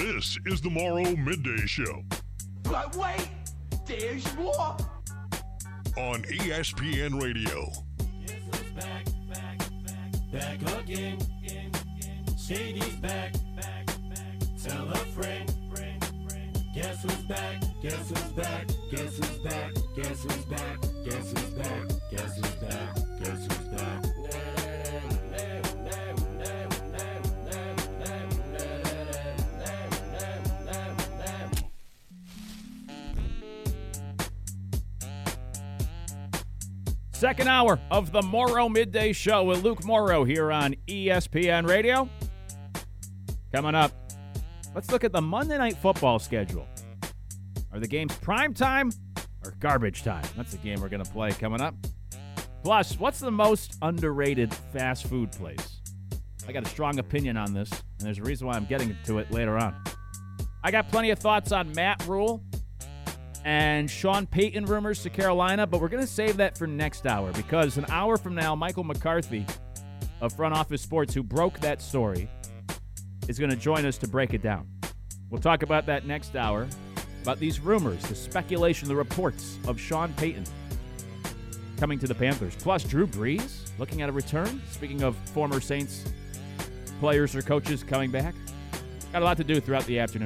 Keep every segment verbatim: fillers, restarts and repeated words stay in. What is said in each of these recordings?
This is the Morrow Midday Show. But wait, there's more. On E S P N Radio. Guess who's back, back, back, back again. Shady's back, back, back. Tell a friend, friend, friend. Guess who's back, guess who's back, guess who's back, guess who's back, guess who's back, guess who's back, guess who's back. Second hour of the Morrow Midday Show with Luke Morrow here on E S P N Radio. Coming up, let's look at the Monday Night Football schedule. Are the games prime time or garbage time? That's the game we're going to play coming up. Plus, what's the most underrated fast food place? I got a strong opinion on this, and there's a reason why I'm getting to it later on. I got plenty of thoughts on Matt Rule and Sean Payton rumors to Carolina, but we're going to save that for next hour because an hour from now, Michael McCarthy of Front Office Sports, who broke that story, is going to join us to break it down. We'll talk about that next hour, about these rumors, the speculation, the reports of Sean Payton coming to the Panthers. Plus, Drew Brees looking at a return. Speaking of former Saints players or coaches coming back, got a lot to do throughout the afternoon.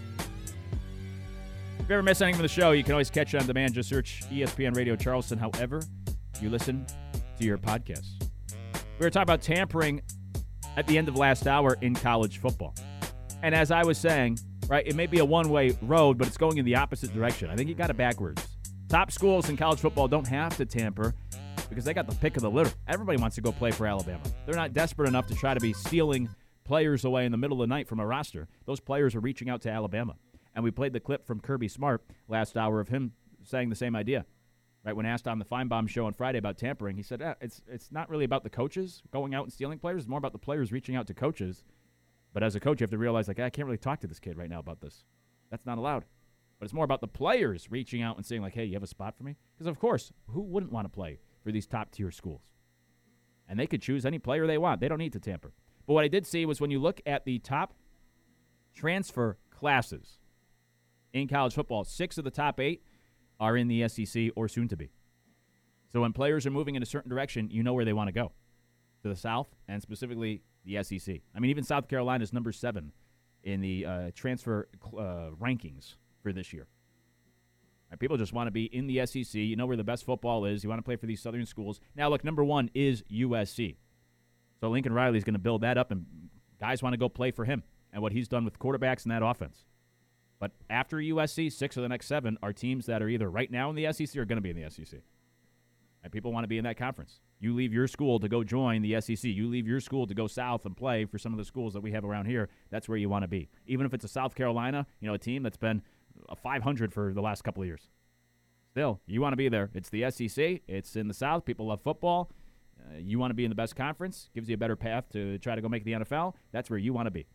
If you ever miss anything from the show, you can always catch it on demand. Just search E S P N Radio Charleston, however you listen to your podcasts. We were talking about tampering at the end of last hour in college football. And as I was saying, right, it may be a one-way road, but it's going in the opposite direction. I think you got it backwards. Top schools in college football don't have to tamper because they got the pick of the litter. Everybody wants to go play for Alabama. They're not desperate enough to try to be stealing players away in the middle of the night from a roster. Those players are reaching out to Alabama. And we played the clip from Kirby Smart last hour of him saying the same idea. Right, when asked on the Feinbaum show on Friday about tampering, he said, eh, it's it's not really about the coaches going out and stealing players. It's more about the players reaching out to coaches. But as a coach, you have to realize, like, I can't really talk to this kid right now about this. That's not allowed. But it's more about the players reaching out and saying, like, hey, you have a spot for me? Because, of course, who wouldn't want to play for these top-tier schools? And they could choose any player they want. They don't need to tamper. But what I did see was when you look at the top transfer classes in college football, six of the top eight are in the S E C or soon to be. So when players are moving in a certain direction, you know where they want to go, to the South and specifically the S E C. I mean, even South Carolina is number seven in the uh, transfer uh, rankings for this year. Right, people just want to be in the S E C. You know where the best football is. You want to play for these southern schools. Now, look, number one is U S C. So Lincoln Riley's going to build that up, and guys want to go play for him and what he's done with quarterbacks in that offense. But after U S C, six of the next seven are teams that are either right now in the S E C or going to be in the S E C. And people want to be in that conference. You leave your school to go join the S E C. You leave your school to go south and play for some of the schools that we have around here. That's where you want to be. Even if it's a South Carolina, you know, a team that's been a five hundred for the last couple of years. Still, you want to be there. It's the S E C. It's in the South. People love football. Uh, you want to be in the best conference. Gives you a better path to try to go make the N F L. That's where you want to be.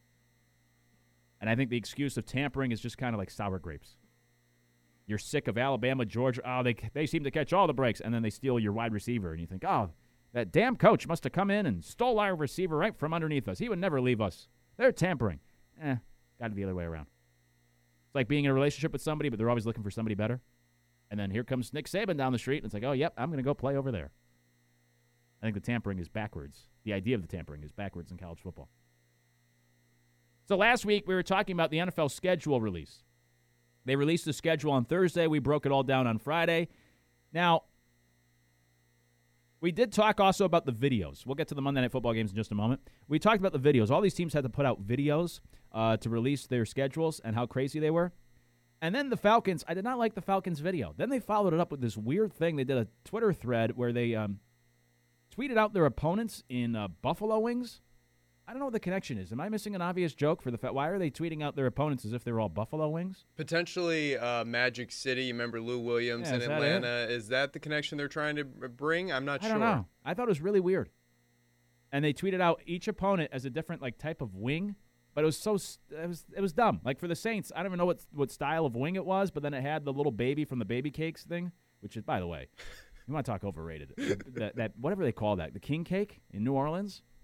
And I think the excuse of tampering is just kind of like sour grapes. You're sick of Alabama, Georgia. Oh, they they seem to catch all the breaks, and then they steal your wide receiver. And you think, oh, that damn coach must have come in and stole our receiver right from underneath us. He would never leave us. They're tampering. Eh, got to be the other way around. It's like being in a relationship with somebody, but they're always looking for somebody better. And then here comes Nick Saban down the street, and it's like, oh, yep, I'm going to go play over there. I think the tampering is backwards. The idea of the tampering is backwards in college football. So last week, we were talking about the N F L schedule release. They released the schedule on Thursday. We broke it all down on Friday. Now, we did talk also about the videos. We'll get to the Monday Night Football games in just a moment. We talked about the videos. All these teams had to put out videos uh, to release their schedules and how crazy they were. And then the Falcons, I did not like the Falcons video. Then they followed it up with this weird thing. They did a Twitter thread where they um, tweeted out their opponents in uh, buffalo wings. I don't know what the connection is. Am I missing an obvious joke for the fact? Why are they tweeting out their opponents as if they were all buffalo wings? Potentially uh, Magic City. You remember Lou Williams yeah, in is Atlanta? That is that the connection they're trying to bring? I'm not I sure. I don't know. I thought it was really weird. And they tweeted out each opponent as a different like type of wing, but it was so it was it was dumb. Like for the Saints, I don't even know what what style of wing it was, but then it had the little baby from the Baby Cakes thing, which is, by the way, you want to talk overrated? that, that whatever they call that, the king cake in New Orleans.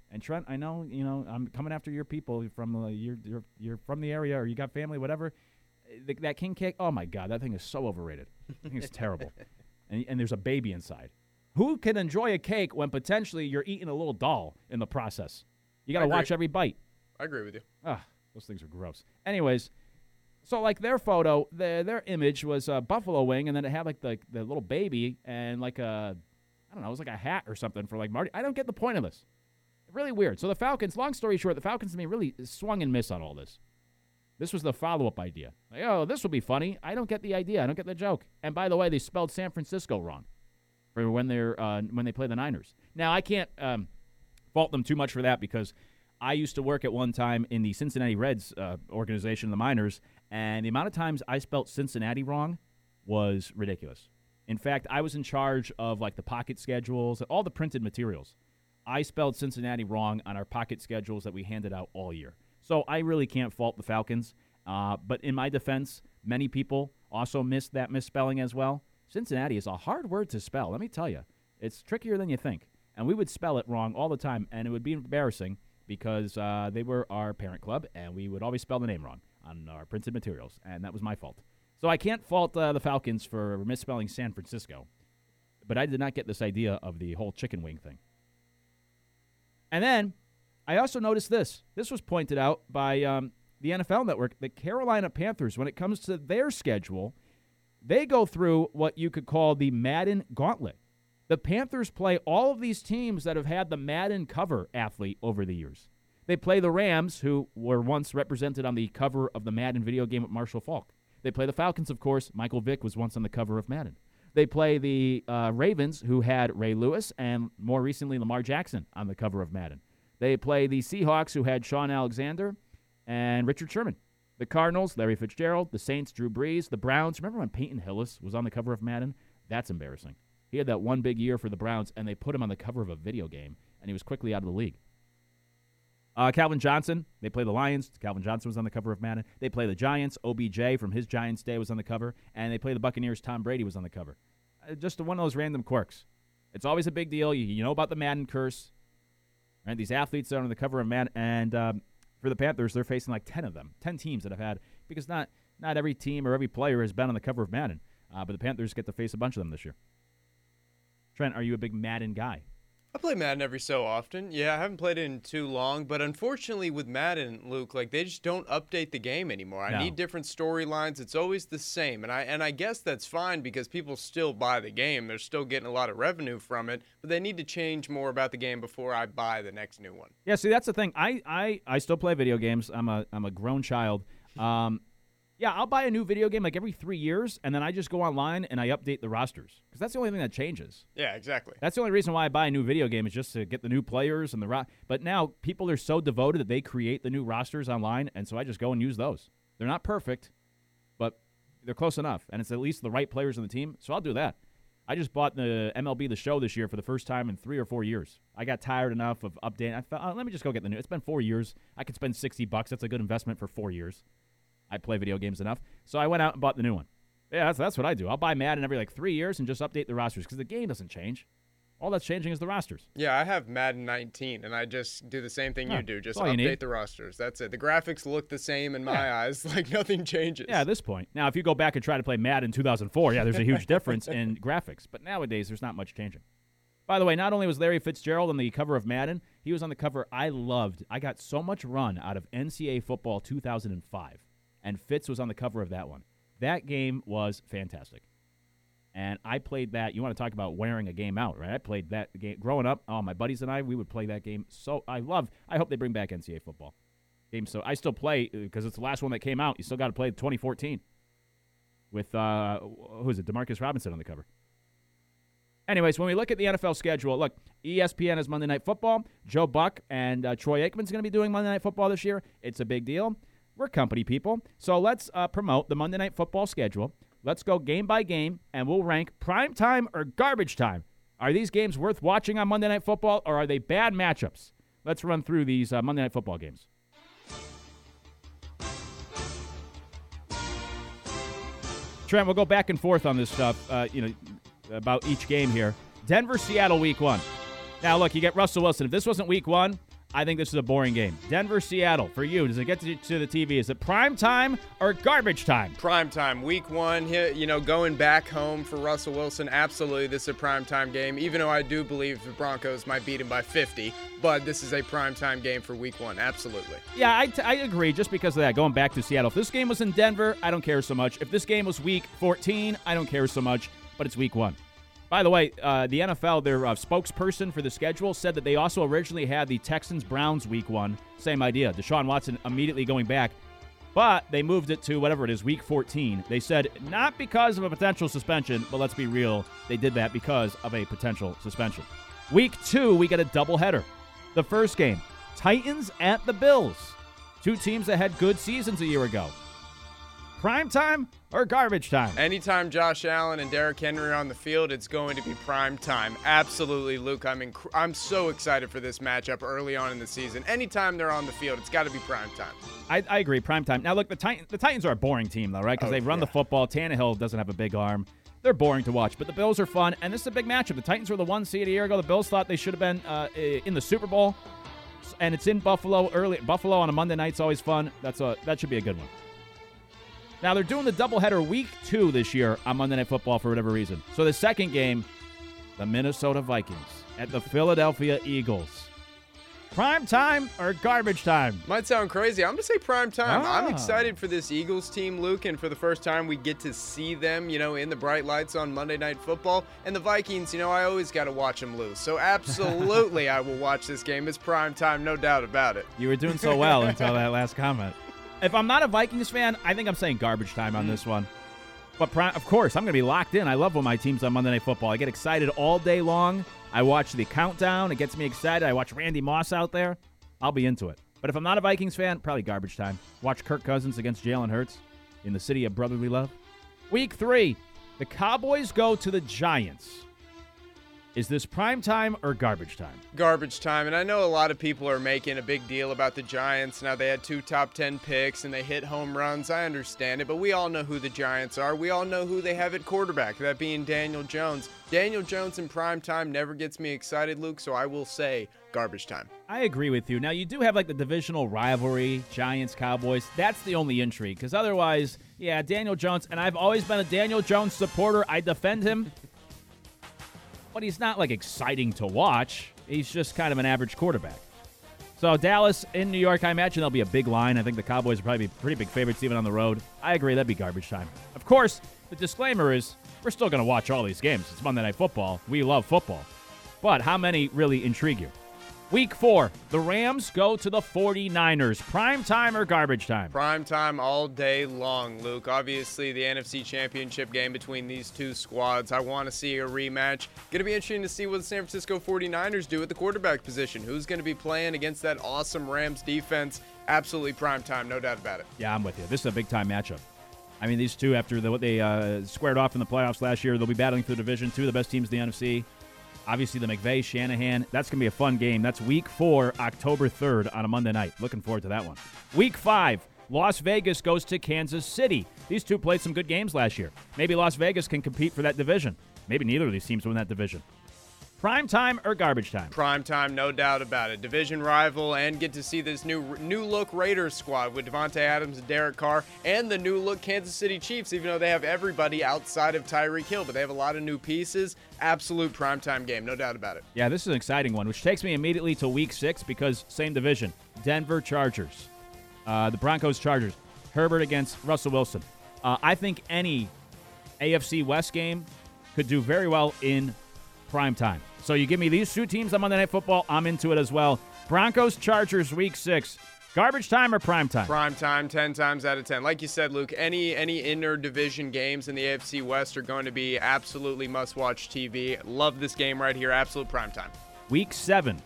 And Trent, I know, you know, I'm coming after your people from uh, you're, you're you're from the area or you got family, whatever. The, that king cake, oh my God, that thing is so overrated. I think it's terrible. And, and there's a baby inside. Who can enjoy a cake when potentially you're eating a little doll in the process? You got to watch every bite. I agree with you. Ugh, those things are gross. Anyways, so like their photo, their their image was a buffalo wing, and then it had like the the little baby and like a, I don't know, it was like a hat or something for like Marty. I don't get the point of this. Really weird. So the Falcons, long story short, the Falcons to me really swung and missed on all this. This was the follow-up idea. Like, oh, this will be funny. I don't get the idea. I don't get the joke. And by the way, they spelled San Francisco wrong for when they're uh, when they play the Niners. Now I can't um, fault them too much for that because I used to work at one time in the Cincinnati Reds uh, organization, the Miners, and the amount of times I spelt Cincinnati wrong was ridiculous. In fact, I was in charge of like the pocket schedules, all the printed materials. I spelled Cincinnati wrong on our pocket schedules that we handed out all year. So I really can't fault the Falcons. Uh, but in my defense, many people also missed that misspelling as well. Cincinnati is a hard word to spell, let me tell you. It's trickier than you think. And we would spell it wrong all the time, and it would be embarrassing because uh, they were our parent club, and we would always spell the name wrong on our printed materials, and that was my fault. So I can't fault uh, the Falcons for misspelling San Francisco, but I did not get this idea of the whole chicken wing thing. And then I also noticed this. This was pointed out by um, the N F L Network. The Carolina Panthers, when it comes to their schedule, they go through what you could call the Madden Gauntlet. The Panthers play all of these teams that have had the Madden cover athlete over the years. They play the Rams, who were once represented on the cover of the Madden video game with Marshall Faulk. They play the Falcons, of course. Michael Vick was once on the cover of Madden. They play the uh, Ravens, who had Ray Lewis, and more recently Lamar Jackson on the cover of Madden. They play the Seahawks, who had Sean Alexander and Richard Sherman. The Cardinals, Larry Fitzgerald. The Saints, Drew Brees. The Browns, remember when Peyton Hillis was on the cover of Madden? That's embarrassing. He had that one big year for the Browns, and they put him on the cover of a video game, and he was quickly out of the league. Uh, Calvin Johnson, they play the Lions. Calvin Johnson was on the cover of Madden. They play the Giants. O B J from his Giants day was on the cover. And they play the Buccaneers. Tom Brady was on the cover. Uh, just one of those random quirks. It's always a big deal. You, you know about the Madden curse. Right? These athletes are on the cover of Madden. And um, for the Panthers, they're facing like ten of them. ten teams that have had, because not, not every team or every player has been on the cover of Madden. Uh, but the Panthers get to face a bunch of them this year. Trent, are you a big Madden guy? I play Madden every so often. Yeah, I haven't played it in too long, but unfortunately with Madden, Luke, like they just don't update the game anymore. No. I need different storylines. It's always the same, and I and I guess that's fine because people still buy the game. They're still getting a lot of revenue from it, but they need to change more about the game before I buy the next new one. Yeah, see, that's the thing. I I, I still play video games. I'm a I'm a grown child. Um, yeah, I'll buy a new video game like every three years, and then I just go online and I update the rosters because that's the only thing that changes. Yeah, exactly. That's the only reason why I buy a new video game is just to get the new players and the ro- But now people are so devoted that they create the new rosters online, and so I just go and use those. They're not perfect, but they're close enough, and it's at least the right players on the team, so I'll do that. I just bought the M L B The Show this year for the first time in three or four years. I got tired enough of updating. I thought, oh, let me just go get the new. It's been four years. I could spend sixty bucks. That's a good investment for four years. I play video games enough. So I went out and bought the new one. Yeah, that's, that's what I do. I'll buy Madden every like three years and just update the rosters because the game doesn't change. All that's changing is the rosters. Yeah, I have Madden nineteen, and I just do the same thing Yeah, you do. Just that's all you update need. the rosters. That's it. The graphics look the same in my Yeah. eyes. Like nothing changes. Yeah, at this point. Now, if you go back and try to play Madden two thousand four, yeah, there's a huge difference in graphics. But nowadays, there's not much changing. By the way, not only was Larry Fitzgerald on the cover of Madden, he was on the cover I loved. I got so much run out of N C double A Football two thousand five. And Fitz was on the cover of that one. That game was fantastic. And I played that. You want to talk about wearing a game out, right? I played that game. Growing up, oh, my buddies and I, we would play that game. So I love, I hope they bring back N C double A football. Game. So I still play, because it's the last one that came out. You still got to play twenty fourteen with, uh, who is it, Demarcus Robinson on the cover. Anyways, when we look at the N F L schedule, look, E S P N has Monday Night Football. Joe Buck and uh, Troy Aikman's going to be doing Monday Night Football this year. It's a big deal. We're company people. So let's uh, promote the Monday Night Football schedule. Let's go game by game, and we'll rank prime time or garbage time. Are these games worth watching on Monday Night Football, or are they bad matchups? Let's run through these uh, Monday Night Football games. Trent, we'll go back and forth on this stuff, uh, you know, about each game here. Denver, Seattle, week one. Now, look, you get Russell Wilson. If this wasn't week one, I think this is a boring game. Denver, Seattle. For you, does it get to, to the T V? Is it prime time or garbage time? Prime time, week one. Here, you know, going back home for Russell Wilson. Absolutely, this is a prime time game. Even though I do believe the Broncos might beat him by fifty, but this is a prime time game for week one. Absolutely. Yeah, I, t- I agree. Just because of that, going back to Seattle. If this game was in Denver, I don't care so much. If this game was week fourteen, I don't care so much. But it's week one. By the way, uh, the N F L, their uh, spokesperson for the schedule, said that they also originally had the Texans-Browns week one. Same idea. Deshaun Watson immediately going back. But they moved it to whatever it is, week fourteen. They said not because of a potential suspension, but let's be real, they did that because of a potential suspension. Week two, we get a doubleheader. The first game, Titans at the Bills. Two teams that had good seasons a year ago. Prime time or garbage time? Anytime Josh Allen and Derrick Henry are on the field, it's going to be prime time. Absolutely, Luke. I'm inc- I'm so excited for this matchup early on in the season. Anytime they're on the field, it's got to be prime time. I, I agree, prime time. Now, look, the, Titan, the Titans are a boring team, though, right? Because Oh, they run yeah. the football. Tannehill doesn't have a big arm. They're boring to watch, but the Bills are fun, and this is a big matchup. The Titans were the one seed a year ago. The Bills thought they should have been uh, in the Super Bowl, and it's in Buffalo early. Buffalo on a Monday night's always fun. That's a that should be a good one. Now, they're doing the doubleheader week two this year on Monday Night Football for whatever reason. So the second game, the Minnesota Vikings at the Philadelphia Eagles. Prime time or garbage time? Might sound crazy. I'm going to say prime time. Ah. I'm excited for this Eagles team, Luke, and for the first time we get to see them, you know, in the bright lights on Monday Night Football. And the Vikings, you know, I always got to watch them lose. So absolutely I will watch this game. It's prime time, no doubt about it. You were doing so well until that last comment. If I'm not a Vikings fan, I think I'm saying garbage time on this one. But, pri- of course, I'm going to be locked in. I love when my team's on Monday Night Football. I get excited all day long. I watch the countdown. It gets me excited. I watch Randy Moss out there. I'll be into it. But if I'm not a Vikings fan, probably garbage time. Watch Kirk Cousins against Jalen Hurts in the city of brotherly love. Week three, the Cowboys go to the Giants. Is this prime time or garbage time? Garbage time. And I know a lot of people are making a big deal about the Giants. Now they had two top ten picks and they hit home runs. I understand it, but we all know who the Giants are. We all know who they have at quarterback, that being Daniel Jones. Daniel Jones in prime time never gets me excited, Luke, so I will say garbage time. I agree with you. Now, you do have like the divisional rivalry, Giants, Cowboys. That's the only intrigue, because otherwise, yeah, Daniel Jones, and I've always been a Daniel Jones supporter. I defend him. But he's not, like, exciting to watch. He's just kind of an average quarterback. So Dallas in New York, I imagine there'll be a big line. I think the Cowboys will probably be pretty big favorites even on the road. I agree, that'd be garbage time. Of course, the disclaimer is we're still going to watch all these games. It's Monday Night Football. We love football. But how many really intrigue you? Week four, the Rams go to the forty-niners. Prime time or garbage time? Prime time all day long, Luke. Obviously, the N F C Championship game between these two squads. I want to see a rematch. Going to be interesting to see what the San Francisco forty-niners do at the quarterback position. Who's going to be playing against that awesome Rams defense? Absolutely prime time, no doubt about it. Yeah, I'm with you. This is a big-time matchup. I mean, these two, after the, what they uh, squared off in the playoffs last year, they'll be battling through the division. Two of the best teams in the N F C. Obviously, the McVay, Shanahan. That's going to be a fun game. That's week four, October third on a Monday night. Looking forward to that one. Week five, Las Vegas goes to Kansas City. These two played some good games last year. Maybe Las Vegas can compete for that division. Maybe neither of these teams win that division. Prime time or garbage time? Prime time, no doubt about it. Division rival, and get to see this new new look Raiders squad with Devontae Adams and Derek Carr, and the new look Kansas City Chiefs, even though they have everybody outside of Tyreek Hill, but they have a lot of new pieces. Absolute primetime game, no doubt about it. Yeah, this is an exciting one, which takes me immediately to week six because same division. Denver Chargers. Uh, the Broncos Chargers. Herbert against Russell Wilson. Uh, I think any A F C West game could do very well in prime time. So you give me these two teams on Monday Night Football, I'm into it as well. Broncos Chargers week six. Garbage time or prime time? Prime time, ten times out of ten. Like you said, Luke, any any inter-division games in the A F C West are going to be absolutely must-watch T V. Love this game right here. Absolute prime time. Week seven,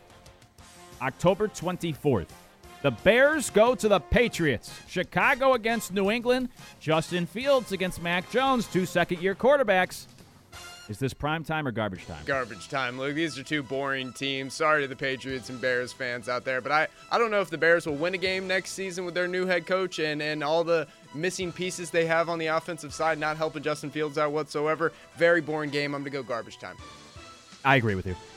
October twenty-fourth. The Bears go to the Patriots. Chicago against New England. Justin Fields against Mac Jones, two second-year quarterbacks. Is this prime time or garbage time? Garbage time, Luke. These are two boring teams. Sorry to the Patriots and Bears fans out there, but I, I don't know if the Bears will win a game next season with their new head coach and, and all the missing pieces they have on the offensive side, not helping Justin Fields out whatsoever. Very boring game. I'm going to go garbage time. I agree with you.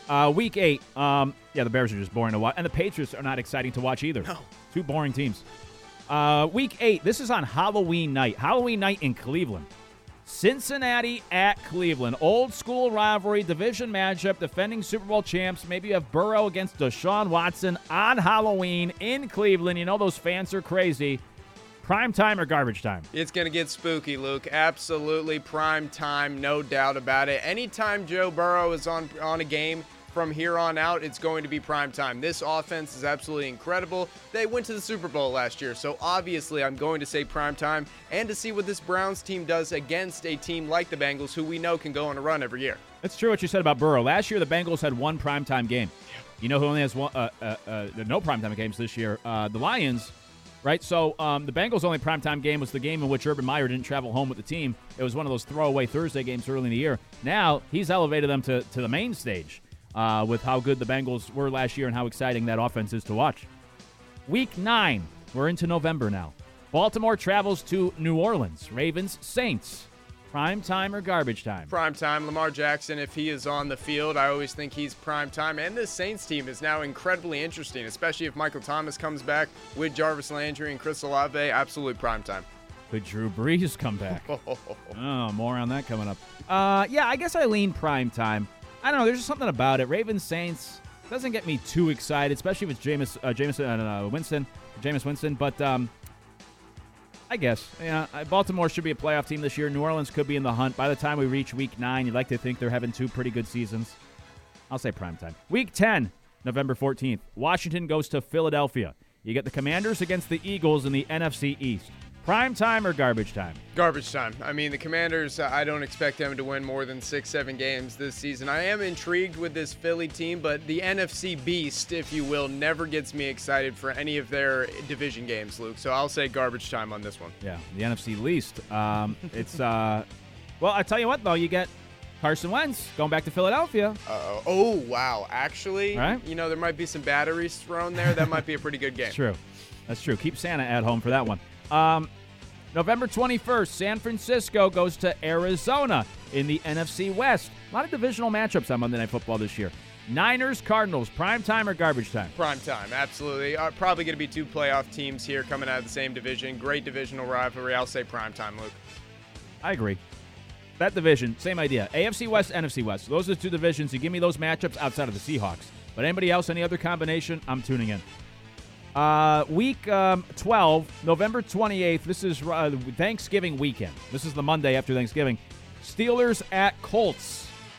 Uh, week eight, um, yeah, the Bears are just boring to watch. And the Patriots are not exciting to watch either. No. Two boring teams. Uh, week eight, this is on Halloween night. Halloween night in Cleveland. Cincinnati at Cleveland. Old school rivalry, division matchup, defending Super Bowl champs. Maybe you have Burrow against Deshaun Watson on Halloween in Cleveland. You know those fans are crazy. Prime time or garbage time? It's going to get spooky, Luke. Absolutely prime time, no doubt about it. Anytime Joe Burrow is on, on a game from here on out, it's going to be prime time. This offense is absolutely incredible. They went to the Super Bowl last year, so obviously I'm going to say prime time and to see what this Browns team does against a team like the Bengals, who we know can go on a run every year. It's true what you said about Burrow. Last year, the Bengals had one primetime game. You know who only has one, uh, uh, uh, no primetime games this year? Uh, the Lions. Right, so um, the Bengals' only primetime game was the game in which Urban Meyer didn't travel home with the team. It was one of those throwaway Thursday games early in the year. Now he's elevated them to, to the main stage uh, with how good the Bengals were last year and how exciting that offense is to watch. Week nine, we're into November now. Baltimore travels to New Orleans. Ravens, Saints. Prime time or garbage time? Prime time. Lamar Jackson, if he is on the field, I always think he's prime time. And this Saints team is now incredibly interesting, especially if Michael Thomas comes back with Jarvis Landry and Chris Olave. Absolute prime time. Could Drew Brees come back? Oh, more on that coming up. Uh, yeah, I guess I lean prime time. I don't know. There's just something about it. Ravens, Saints doesn't get me too excited, especially if it's Jameis, uh, Jameis uh, Winston, Jameis Winston. But um, I guess, yeah, Baltimore should be a playoff team this year. New Orleans could be in the hunt. By the time we reach week nine, you'd like to think they're having two pretty good seasons. I'll say primetime. Week ten, November fourteenth. Washington goes to Philadelphia. You get the Commanders against the Eagles in the N F C East. Prime time or garbage time? Garbage time. I mean, the Commanders, uh, I don't expect them to win more than six, seven games this season. I am intrigued with this Philly team, but the N F C beast, if you will, never gets me excited for any of their division games, Luke. So I'll say garbage time on this one. Yeah, the N F C least. Um, it's, uh, well, I tell you what, though, you get Carson Wentz going back to Philadelphia. Uh, oh, wow. Actually, right? You know, there might be some batteries thrown there. That might be a pretty good game. That's true. That's true. Keep Santa at home for that one. Um, November twenty-first, San Francisco goes to Arizona in the N F C West. A lot of divisional matchups on Monday Night Football this year. Niners, Cardinals, prime time or garbage time? Prime time, absolutely. Uh, probably going to be two playoff teams here coming out of the same division. Great divisional rivalry. I'll say prime time, Luke. I agree. That division, same idea. A F C West, N F C West. Those are the two divisions. You give me those matchups outside of the Seahawks. But anybody else, any other combination, I'm tuning in. Uh, week um, twelve, November twenty-eighth. This is uh, Thanksgiving weekend. This is the Monday after Thanksgiving. Steelers at Colts.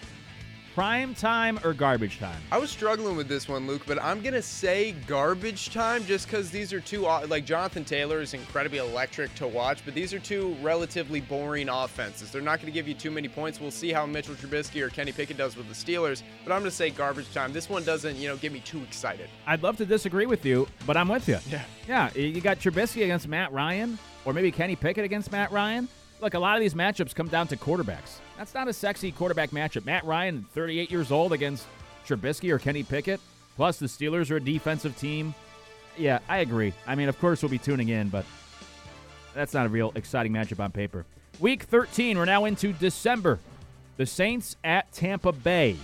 Prime time or garbage time? I was struggling with this one, Luke, but I'm going to say garbage time just because these are two, like Jonathan Taylor is incredibly electric to watch, but these are two relatively boring offenses. They're not going to give you too many points. We'll see how Mitchell Trubisky or Kenny Pickett does with the Steelers, but I'm going to say garbage time. This one doesn't, you know, get me too excited. I'd love to disagree with you, but I'm with you. Yeah. Yeah, you got Trubisky against Matt Ryan, or maybe Kenny Pickett against Matt Ryan. Look, a lot of these matchups come down to quarterbacks. That's not a sexy quarterback matchup. Matt Ryan, thirty-eight years old, against Trubisky or Kenny Pickett. Plus, the Steelers are a defensive team. Yeah, I agree. I mean, of course, we'll be tuning in, but that's not a real exciting matchup on paper. Week thirteen, we're now into December. The Saints at Tampa Bay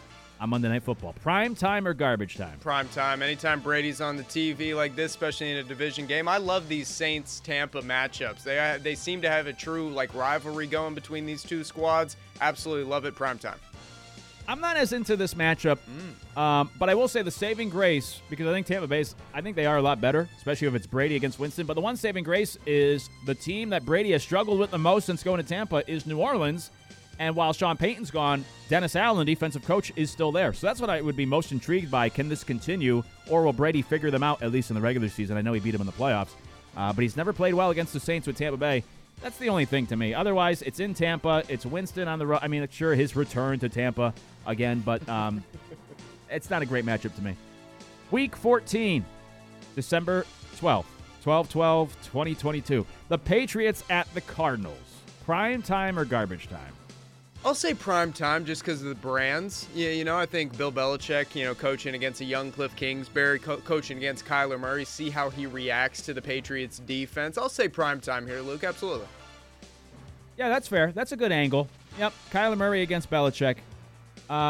on Monday Night Football. Prime time or garbage time? Prime time. Anytime Brady's on the T V like this, especially in a division game. I love these Saints-Tampa matchups. They they seem to have a true like rivalry going between these two squads. Absolutely love it. Prime time. I'm not as into this matchup, mm. um, but I will say the saving grace, because I think Tampa Bay's, I think they are a lot better, especially if it's Brady against Winston. But the one saving grace is the team that Brady has struggled with the most since going to Tampa is New Orleans. And while Sean Payton's gone, Dennis Allen, defensive coach, is still there. So that's what I would be most intrigued by. Can this continue, or will Brady figure them out, at least in the regular season? I know he beat them in the playoffs, uh, but he's never played well against the Saints with Tampa Bay. That's the only thing to me. Otherwise, it's in Tampa. It's Winston on the road. I mean, sure, his return to Tampa again, but um, it's not a great matchup to me. Week fourteen, December twelfth, twelve twelve twenty twenty-two. The Patriots at the Cardinals. Prime time or garbage time? I'll say prime time just because of the brands. Yeah, you know, I think Bill Belichick, you know, coaching against a young Cliff Kingsbury, co- coaching against Kyler Murray, see how he reacts to the Patriots defense. I'll say prime time here, Luke. Absolutely. Yeah, that's fair. That's a good angle. Yep, Kyler Murray against Belichick. Uh,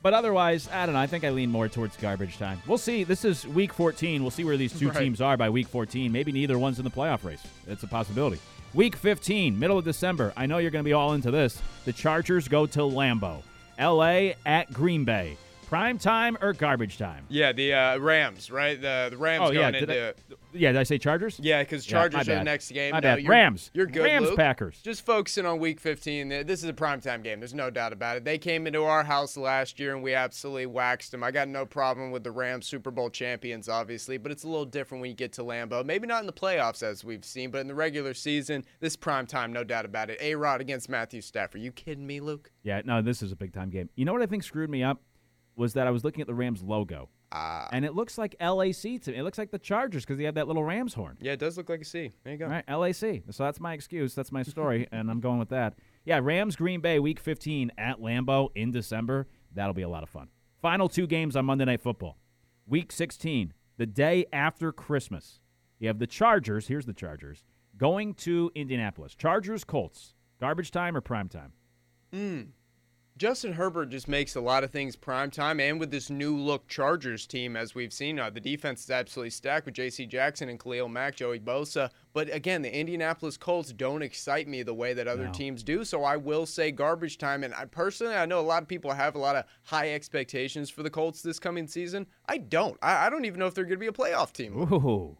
But otherwise, I don't know. I think I lean more towards garbage time. We'll see. This is week fourteen. We'll see where these two Right. teams are by week fourteen. Maybe neither one's in the playoff race. It's a possibility. Week fifteen, middle of December. I know you're going to be all into this. The Chargers go to Lambeau. L A at Green Bay. Prime time or garbage time? Yeah, the uh, Rams, right? The, the Rams Oh, yeah. going Did into I, yeah, did I say Chargers? Yeah, because Yeah, my Chargers are the bad. next game. My No, bad. you're- Rams. You're good, Rams, Luke. Packers. Just focusing on Week fifteen. This is a primetime game. There's no doubt about it. They came into our house last year, and we absolutely waxed them. I got no problem with the Rams Super Bowl champions, obviously, but it's a little different when you get to Lambeau. Maybe not in the playoffs, as we've seen, but in the regular season, this primetime, no doubt about it. A-Rod against Matthew Stafford. You kidding me, Luke? Yeah, no, this is a big-time game. You know what I think screwed me up? Was that I was looking at the Rams logo. Ah. And it looks like L A C to me. It looks like the Chargers because they have that little Rams horn. Yeah, it does look like a C. There you go. All right, L A C. So that's my excuse. That's my story, and I'm going with that. Yeah, Rams, Green Bay, Week fifteen at Lambeau in December. That'll be a lot of fun. Final two games on Monday Night Football. Week sixteen, the day after Christmas. You have the Chargers. Here's the Chargers. Going to Indianapolis. Chargers, Colts. Garbage time or prime time? Mm. Justin Herbert just makes a lot of things primetime, and with this new look Chargers team, as we've seen, uh, the defense is absolutely stacked with J C Jackson and Khalil Mack, Joey Bosa. But again, the Indianapolis Colts don't excite me the way that other No. teams do, so I will say garbage time. And I personally, I know a lot of people have a lot of high expectations for the Colts this coming season. I don't. I, I don't even know if they're going to be a playoff team. Ooh.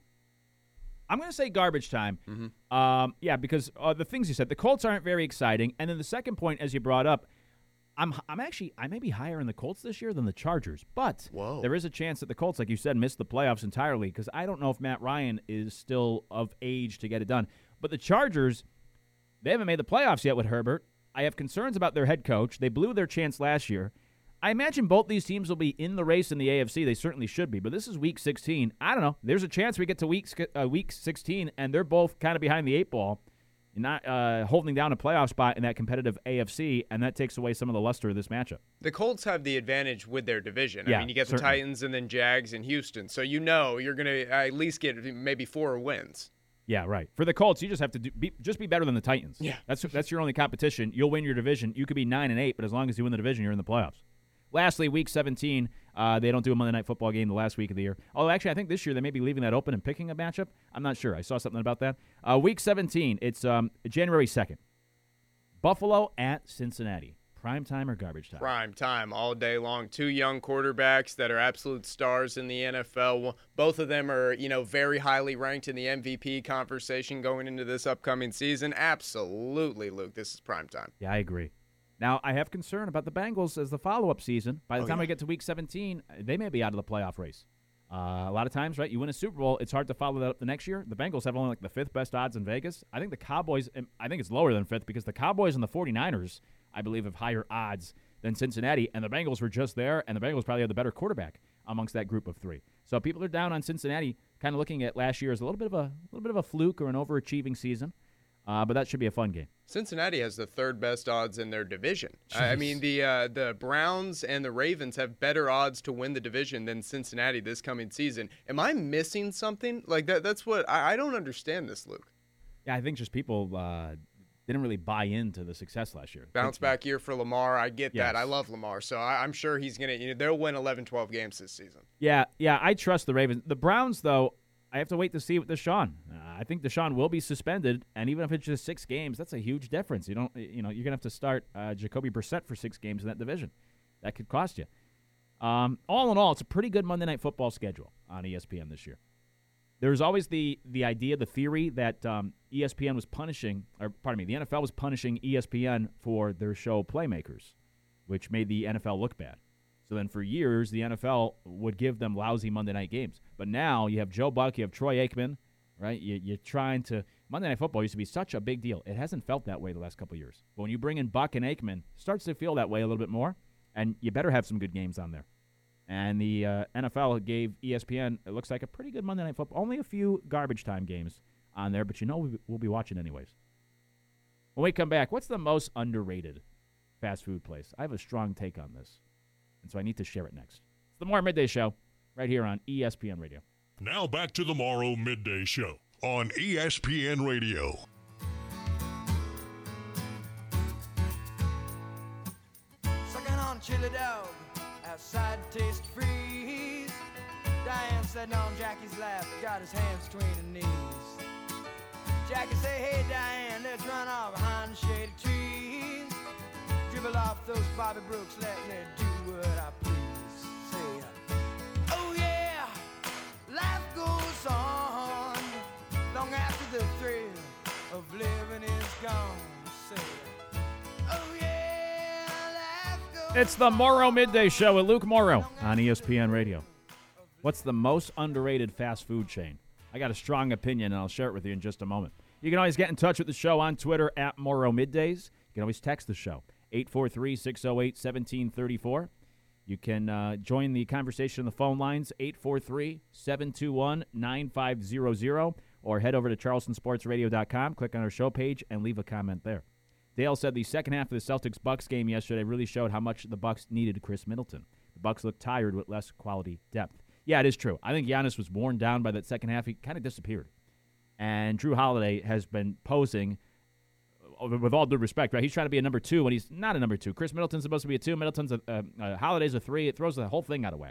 I'm going to say garbage time. Mm-hmm. Um, yeah, because uh, the things you said, the Colts aren't very exciting. And then the second point, as you brought up, I'm I'm actually I may be higher in the Colts this year than the Chargers, but Whoa. there is a chance that the Colts, like you said, miss the playoffs entirely because I don't know if Matt Ryan is still of age to get it done. But the Chargers, they haven't made the playoffs yet with Herbert. I have concerns about their head coach. They blew their chance last year. I imagine both these teams will be in the race in the A F C. They certainly should be, but this is Week sixteen. I don't know. There's a chance we get to Week uh, Week sixteen, and they're both kind of behind the eight ball. Not uh, holding down a playoff spot in that competitive A F C, and that takes away some of the luster of this matchup. The Colts have the advantage with their division. Yeah, I mean, you get certainly. the Titans and then Jags and Houston, so you know you're going to at least get maybe four wins. Yeah, right. For the Colts, you just have to do, be, just be better than the Titans. Yeah. that's that's your only competition. You'll win your division. You could be nine and eight, but as long as you win the division, you're in the playoffs. Lastly, Week seventeen, uh, they don't do a Monday Night Football game the last week of the year. Although, actually, I think this year they may be leaving that open and picking a matchup. I'm not sure. I saw something about that. Uh, week seventeen, it's um, January second. Buffalo at Cincinnati. Prime time or garbage time? Prime time all day long. Two young quarterbacks that are absolute stars in the N F L. Both of them are, you know, very highly ranked in the M V P conversation going into this upcoming season. Absolutely, Luke. This is prime time. Yeah, I agree. Now, I have concern about the Bengals as the follow-up season. By the Oh, time yeah. we get to Week seventeen, they may be out of the playoff race. Uh, a lot of times, right, you win a Super Bowl, it's hard to follow that up the next year. The Bengals have only like the fifth best odds in Vegas. I think the Cowboys, I think it's lower than fifth because the Cowboys and the 49ers, I believe, have higher odds than Cincinnati, and the Bengals were just there, and the Bengals probably have the better quarterback amongst that group of three. So people are down on Cincinnati, kind of looking at last year as a little bit of a, little bit of a fluke or an overachieving season. Uh, but that should be a fun game. Cincinnati has the third best odds in their division. I I mean, the uh, the Browns and the Ravens have better odds to win the division than Cincinnati this coming season. Am I missing something? Like that? That's what I, I don't understand this, Luke. Yeah, I think just people uh, didn't really buy into the success last year. Bounce back year for Lamar. I get Yes. that. I love Lamar, so I, I'm sure he's gonna. You know, they'll win eleven, twelve games this season. Yeah, yeah, I trust the Ravens. The Browns, though, I have to wait to see with Deshaun. Uh, I think Deshaun will be suspended, and even if it's just six games, that's a huge difference. You don't, you know, you're gonna have to start uh, Jacoby Brissett for six games in that division. That could cost you. Um, all in all, it's a pretty good Monday Night Football schedule on E S P N this year. There's always the the idea, the theory that um, E S P N was punishing, or pardon me, the N F L was punishing E S P N for their show Playmakers, which made the N F L look bad. So then for years, the N F L would give them lousy Monday night games. But now you have Joe Buck, you have Troy Aikman, right? You, you're trying to – Monday Night Football used to be such a big deal. It hasn't felt that way the last couple of years. But when you bring in Buck and Aikman, it starts to feel that way a little bit more, and you better have some good games on there. And the uh, N F L gave E S P N, it looks like, a pretty good Monday Night Football. Only a few garbage time games on there, but you know we'll be watching anyways. When we come back, what's the most underrated fast food place? I have a strong take on this, and so I need to share it next. It's the Morrow Midday Show right here on E S P N Radio. Now back to the Morrow Midday Show on E S P N Radio. Sucking on chili dog side taste freeze. Diane sitting on Jackie's lap, got his hands between her knees. Jackie say, hey Diane, let's run off behind the shady trees. Dribble off those Bobby Brooks, let me do what I please. Say, oh yeah, life goes on long after the thrill of living is gone. Say, oh yeah, life goes It's the Morrow Midday Show with Luke Morrow on E S P N Radio. What's the most underrated fast food chain? I got a strong opinion, and I'll share it with you in just a moment. You can always get in touch with the show on Twitter at Morrow Middays. You can always text the show, eight four three, six oh eight, one seven three four. You can uh, join the conversation on the phone lines, eight four three, seven two one, nine five zero zero, or head over to charleston sports radio dot com, click on our show page, and leave a comment there. Dale said the second half of the Celtics-Bucks game yesterday really showed how much the Bucks needed Chris Middleton. The Bucks looked tired with less quality depth. Yeah, it is true. I think Giannis was worn down by that second half. He kind of disappeared. And Drew Holiday has been posing, with all due respect, right? He's trying to be a number two when he's not a number two. Chris Middleton's supposed to be a two. Middleton's a, uh, uh, Holiday's a three. It throws the whole thing out of whack.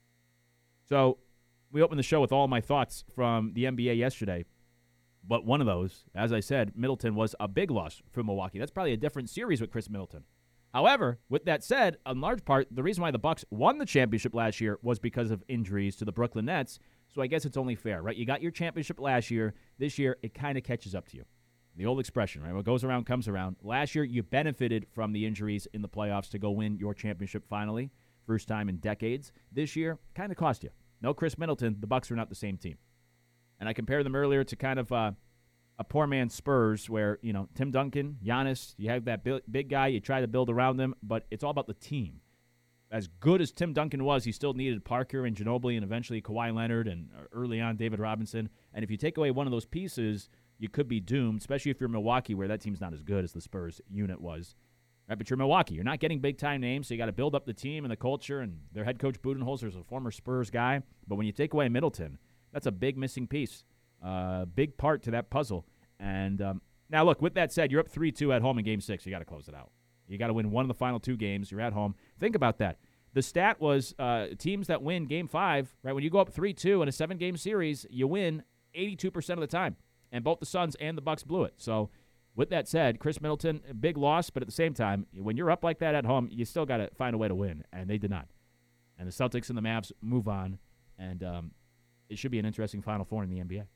So we opened the show with all my thoughts from the N B A yesterday. But one of those, as I said, Middleton was a big loss for Milwaukee. That's probably a different series with Chris Middleton. However, with that said, in large part, the reason why the Bucks won the championship last year was because of injuries to the Brooklyn Nets. So I guess it's only fair, right? You got your championship last year. This year, it kind of catches up to you. The old expression, right? What goes around comes around. Last year, you benefited from the injuries in the playoffs to go win your championship finally. First time in decades. This year, kind of cost you. No Chris Middleton. The Bucks are not the same team. And I compared them earlier to kind of uh, a poor man's Spurs where, you know, Tim Duncan, Giannis, you have that big guy, you try to build around them, but it's all about the team. As good as Tim Duncan was, he still needed Parker and Ginobili and eventually Kawhi Leonard and early on David Robinson. And if you take away one of those pieces, you could be doomed, especially if you're Milwaukee where that team's not as good as the Spurs unit was. Right, but you're Milwaukee. You're not getting big-time names, so you got to build up the team and the culture. And their head coach Budenholzer is a former Spurs guy. But when you take away Middleton, that's a big missing piece, a uh, big part to that puzzle. And um, now, look, with that said, you're up three two at home in Game six. You got to close it out. You got to win one of the final two games. You're at home. Think about that. The stat was uh, teams that win Game five, right, when you go up three two in a seven-game series, you win eighty-two percent of the time. And both the Suns and the Bucks blew it. So with that said, Chris Middleton, a big loss, but at the same time, when you're up like that at home, you still got to find a way to win, and they did not. And the Celtics and the Mavs move on, and um, it should be an interesting Final Four in the N B A.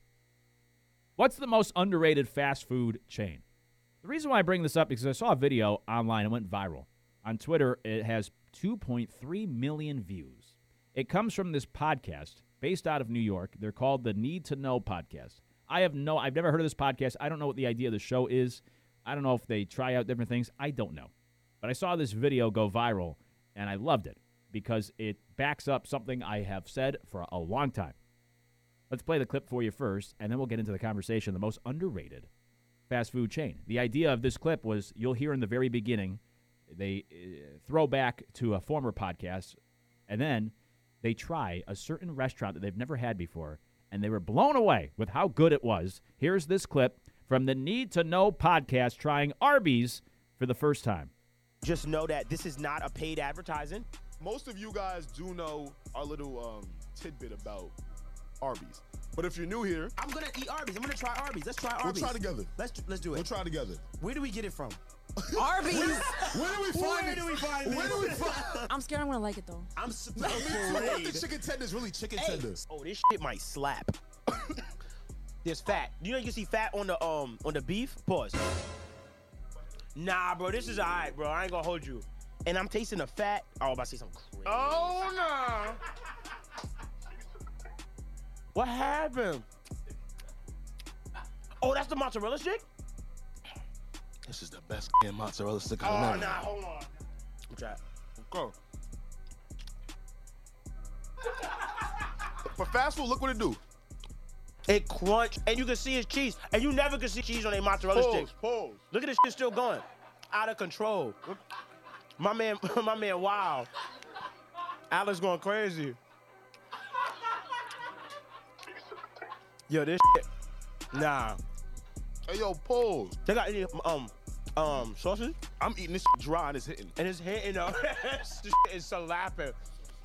What's the most underrated fast food chain? The reason why I bring this up is because I saw a video online. It went viral. On Twitter, it has two point three million views. It comes from this podcast based out of New York. They're called the Need to Know Podcast. I have no, I've never heard of this podcast. I don't know what the idea of the show is. I don't know if they try out different things. I don't know. But I saw this video go viral, and I loved it because it backs up something I have said for a long time. Let's play the clip for you first, and then we'll get into the conversation, the most underrated fast food chain. The idea of this clip was you'll hear in the very beginning, they uh, throw back to a former podcast, and then they try a certain restaurant that they've never had before, and they were blown away with how good it was. Here's this clip from the Need to Know Podcast trying Arby's for the first time. Just know that this is not a paid advertising. Most of you guys do know our little um, tidbit about Arby's. But if you're new here, I'm gonna eat Arby's. I'm gonna try Arby's. Let's try we'll Arby's. try together. Let's let's do it. We'll try together. Where do we get it from? Arby's. Where do we find Where it? do we find Where it? do we find I'm scared I'm gonna like it though. I'm so Me too. What if afraid. the chicken tenders really chicken Hey. tenders? Oh, this shit might slap. There's fat. You know you can see fat on the um on the beef. Pause. Nah, bro, this is alright, bro. I ain't gonna hold you. And I'm tasting the fat. Oh, I'm about to say something crazy. Oh no. What happened? Oh, that's the mozzarella stick? This is the best f***ing mozzarella stick Oh, I've ever nah, had. hold on. I'm trying. Go. For fast food, look what it do. It crunch, and you can see it's cheese. And you never can see cheese on a mozzarella Pause, stick. pause. Look at this shit still going. Out of control. My man, my man, wow. Alex going crazy. Yo, this shit. Nah. Hey, yo, pause. They got any um um sausage? I'm eating this dry and it's hitting. And it's hitting up. This shit is slapping.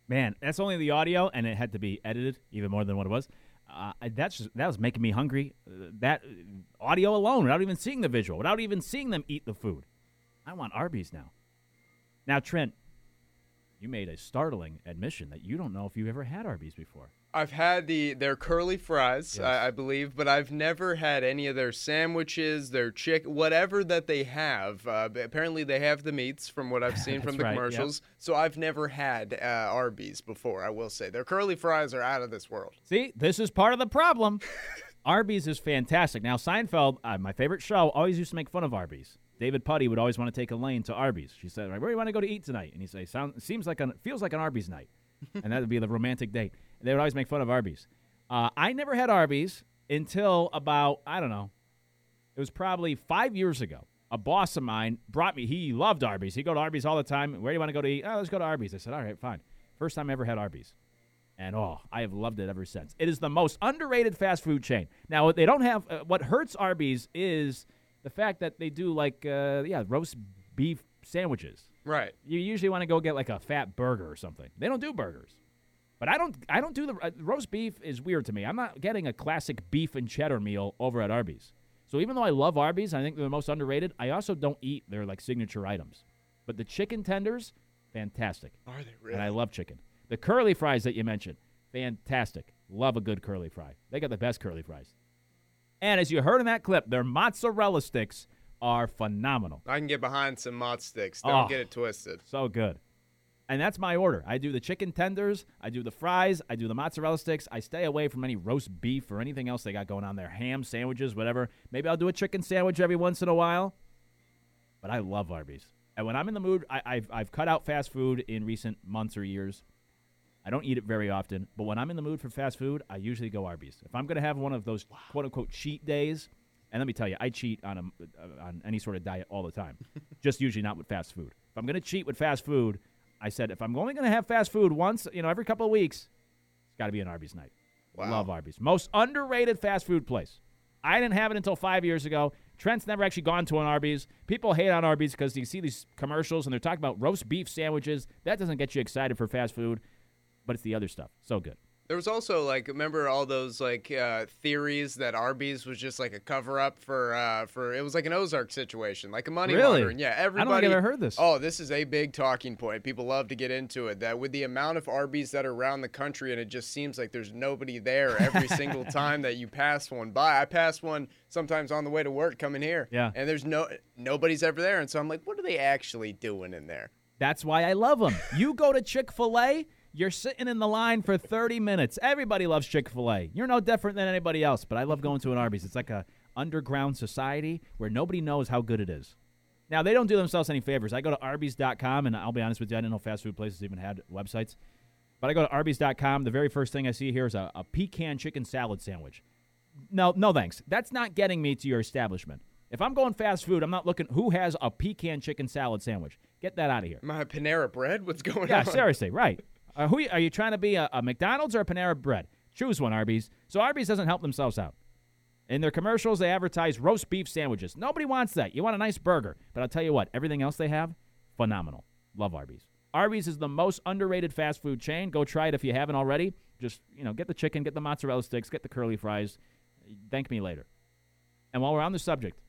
Man, that's only the audio, and it had to be edited even more than what it was. Uh, that's just, that was making me hungry. Uh, that uh, audio alone, without even seeing the visual, without even seeing them eat the food. I want Arby's now. Now, Trent, you made a startling admission that you don't know if you've ever had Arby's before. I've had the their curly fries, Yes. I, I believe, but I've never had any of their sandwiches, their chick, whatever that they have. Uh, but apparently, they have the meats from what I've seen from That's the right, commercials. So I've never had uh, Arby's before. I will say their curly fries are out of this world. See, this is part of the problem. Arby's is fantastic. Now, Seinfeld, uh, my favorite show, always used to make fun of Arby's. David Putty would always want to take Elaine to Arby's. She said, "Where do you want to go to eat tonight?" And he'd say, "Sound seems like an feels like an Arby's night," and that would be the romantic date. And they would always make fun of Arby's. Uh, I never had Arby's until about I don't know. It was probably five years ago. A boss of mine brought me. He loved Arby's. He'd go to Arby's all the time. Where do you want to go to eat? Oh, let's go to Arby's. I said, all right, fine. First time I ever had Arby's. And, oh, I have loved it ever since. It is the most underrated fast food chain. Now, they don't have uh, – what hurts Arby's is the fact that they do, like, uh, yeah, roast beef sandwiches. Right. You usually want to go get, like, a fat burger or something. They don't do burgers. But I don't I don't do the uh, – roast beef is weird to me. I'm not getting a classic beef and cheddar meal over at Arby's. So even though I love Arby's, I think they're the most underrated, I also don't eat their, like, signature items. But the chicken tenders, fantastic. Are they really? And I love chicken. The curly fries that you mentioned, fantastic. Love a good curly fry. They got the best curly fries. And as you heard in that clip, their mozzarella sticks are phenomenal. I can get behind some mozz sticks. Don't Oh. get it twisted. So good. And that's my order. I do the chicken tenders, I do the fries, I do the mozzarella sticks. I stay away from any roast beef or anything else they got going on there. Ham sandwiches, whatever. Maybe I'll do a chicken sandwich every once in a while. But I love Arby's. And when I'm in the mood, I, I've, I've cut out fast food in recent months or years. I don't eat it very often. But when I'm in the mood for fast food, I usually go Arby's. If I'm going to have one of those quote-unquote cheat days, and let me tell you, I cheat on a, uh, on any sort of diet all the time. Just usually not with fast food. If I'm going to cheat with fast food, I said, if I'm only going to have fast food once, you know, every couple of weeks, it's got to be an Arby's night. Wow. Love Arby's. Most underrated fast food place. I didn't have it until five years ago. Trent's never actually gone to an Arby's. People hate on Arby's because you see these commercials and they're talking about roast beef sandwiches. That doesn't get you excited for fast food, but it's the other stuff. So good. There was also, like, remember all those, like, uh, theories that Arby's was just, like, a cover-up for, uh, for it was like an Ozark situation, like a money Really? laundering. Yeah, everybody. I don't think I've ever heard this. Oh, this is a big talking point. People love to get into it, that with the amount of Arby's that are around the country, and it just seems like there's nobody there every single time that you pass one by. I pass one sometimes on the way to work coming here. Yeah. And there's no nobody's ever there. And so I'm like, what are they actually doing in there? That's why I love them. You go to Chick-fil-A, you're sitting in the line for thirty minutes. Everybody loves Chick-fil-A. You're no different than anybody else, but I love going to an Arby's. It's like a underground society where nobody knows how good it is. Now, they don't do themselves any favors. I go to Arby's dot com, and I'll be honest with you, I didn't know fast food places even had websites. But I go to Arby's dot com. The very first thing I see here is a, a pecan chicken salad sandwich. No, no thanks. That's not getting me to your establishment. If I'm going fast food, I'm not looking who has a pecan chicken salad sandwich. Get that out of here. My Panera Bread? What's going Yeah, on? seriously, right. Uh, who are you trying to be, a, a McDonald's or a Panera Bread? Choose one, Arby's. So Arby's doesn't help themselves out. In their commercials, they advertise roast beef sandwiches. Nobody wants that. You want a nice burger. But I'll tell you what, everything else they have, phenomenal. Love Arby's. Arby's is the most underrated fast food chain. Go try it if you haven't already. Just, you know, get the chicken, get the mozzarella sticks, get the curly fries. Thank me later. And while we're on the subject,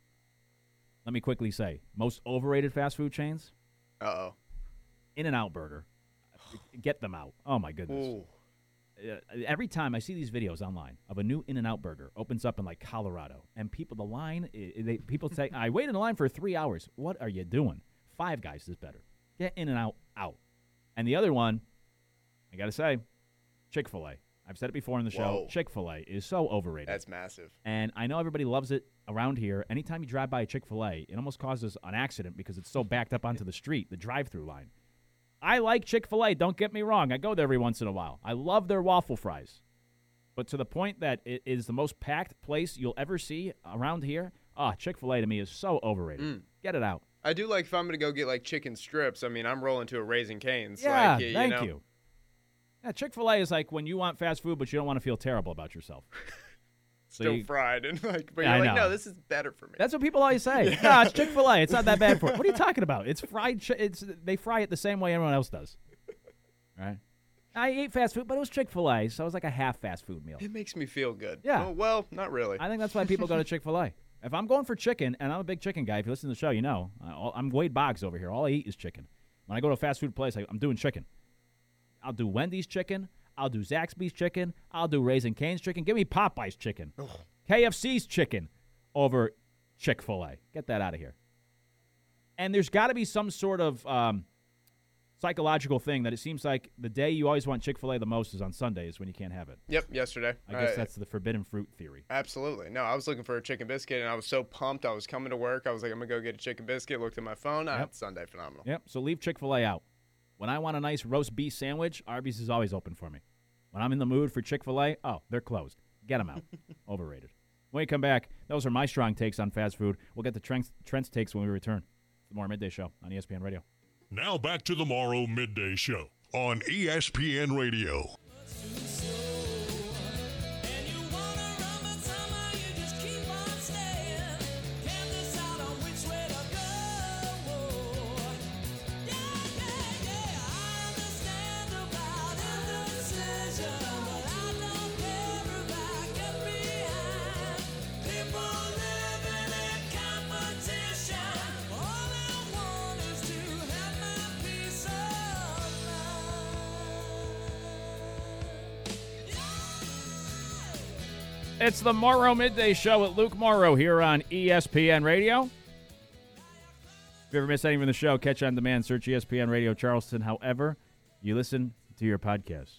let me quickly say, most overrated fast food chains? Uh-oh. In-N-Out Burger. Get them out. Oh, my goodness. Ooh. Uh, every time I see these videos online of a new In-N-Out Burger opens up in, like, Colorado, and people, the line, i- they, people say, I waited in the line for three hours. What are you doing? Five Guys is better. Get In-N-Out out. And the other one, I got to say, Chick-fil-A. I've said it before in the show. Whoa. Chick-fil-A is so overrated. That's massive. And I know everybody loves it around here. Anytime you drive by a Chick-fil-A, it almost causes an accident because it's so backed up onto the street, the drive-through line. I like Chick-fil-A. Don't get me wrong. I go there every once in a while. I love their waffle fries. But to the point that it is the most packed place you'll ever see around here, ah, oh, Chick-fil-A to me is so overrated. Mm. Get it out. I do like if I'm going to go get, like, chicken strips. I mean, I'm rolling to a Raising Cane's. Yeah, like, you thank know. you. Yeah, Chick-fil-A is like when you want fast food, but you don't want to feel terrible about yourself. So Still you- fried. and like, But Yeah, you're I like, know. no, this is better for me. That's what people always say. No, it's Chick-fil-A. It's not that bad for it. What are you talking about? It's fried. Chi- it's they fry it the same way everyone else does. Right? I ate fast food, but it was Chick-fil-A, so it was like a half fast food meal. It makes me feel good. Yeah. Oh, well, not really. I think that's why people go to Chick-fil-A. If I'm going for chicken, and I'm a big chicken guy, if you listen to the show, you know, I- I'm Wade Boggs over here. All I eat is chicken. When I go to a fast food place, I, I'm doing chicken. I'll do Wendy's chicken. I'll do Zaxby's chicken. I'll do Raising Cane's chicken. Give me Popeye's chicken. Ugh. K F C's chicken over Chick-fil-A. Get that out of here. And there's got to be some sort of um, psychological thing that it seems like the day you always want Chick-fil-A the most is on Sundays when you can't have it. Yep, yesterday. I guess uh, that's the forbidden fruit theory. Absolutely. No, I was looking for a chicken biscuit, and I was so pumped. I was coming to work. I was like, I'm going to go get a chicken biscuit. Looked at my phone. Ah, Yep. it's Sunday. Phenomenal. Yep, so leave Chick-fil-A out. When I want a nice roast beef sandwich, Arby's is always open for me. When I'm in the mood for Chick-fil-A, oh, they're closed. Get them out. Overrated. When we come back, those are my strong takes on fast food. We'll get the Trent's, Trent's takes when we return. The Morrow Midday Show on E S P N Radio. Now back to the Morrow Midday Show on E S P N Radio. It's the Morrow Midday Show with Luke Morrow here on E S P N Radio. If you ever miss anything from the show, catch on demand. Search E S P N Radio Charleston. However you listen to your podcasts.